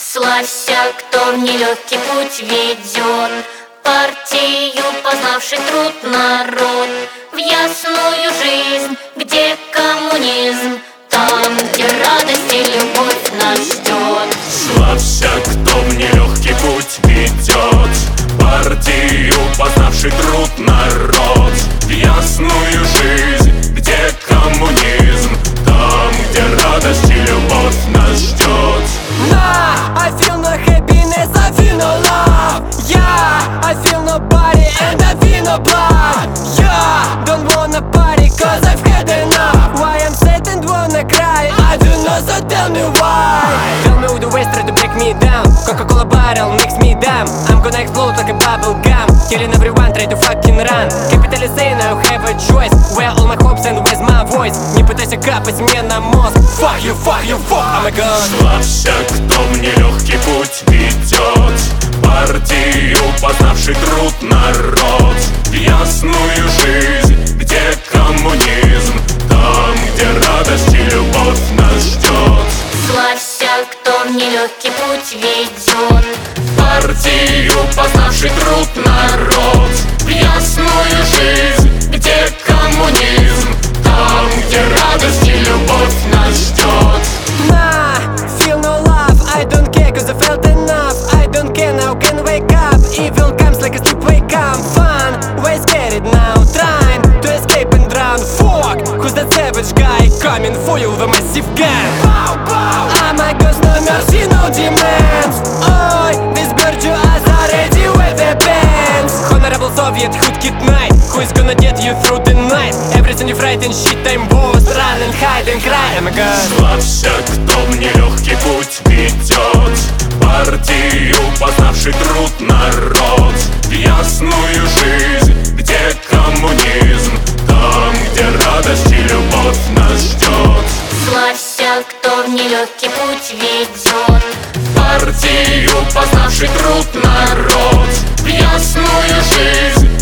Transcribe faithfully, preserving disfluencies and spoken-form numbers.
Славься, кто в нелегкий путь веден, партию, познавший труд народ, в ясную жизнь, где коммунизм, там, где радость и любовь нас ждет. Славься, кто в нелегкий путь ведет, партию, познавший труд народ, в ясную жизнь, где коммунизм, там, где радость и любовь нас ждет. Nah, I feel no happiness, I feel no love. Yeah, I feel no body and I feel no blood. Yeah, don't wanna party cause I've had enough. Why I'm sad and wanna cry, I don't know, so tell me why. Tell me who the ways try to break me down. Coca-Cola barrel makes me dumb. I'm gonna explode like a bubble gum, killing everyone, try to fucking run. Capitalist say now you have a choice, where all my hopes and where's my voice. Не пытайся капать мне на мозг. Fuck you, fuck you, fuck, oh my god. Славься, кто в нелегкий путь ведет, партию, познавший труд народ, в ясную жизнь, где коммунизм, там, где радость и любовь нас ждет. Славься, кто в нелегкий путь веден, Партию, познавший труд народ, в ясную жизнь, где коммунизм, там, где радость и любовь нас ждет. Nah, feel no love, I don't care cause I felt enough. I don't care now, can wake up. Evil comes like a sleepway come. Fun, why scared now? Trying to escape and drown. Fuck, who's that savage guy coming for you with a massive gun? Bow, bow. I'm a ghost, no mercy, no demands. Ой, this bird you are already with the bands. Honorable Soviet, who'd kid night? Who is gonna get you through the night? Everything you frightened, shit time boss. Run and hide and cry, oh my god. Славься, кто в нелегкий путь ведет, партию, познавший труд народ, в ясную жизнь, где коммунизм, там, где радость и любовь нас ждет. славься, кто в нелегкий путь веден, Партию, познавший труд народ, в ясную жизнь,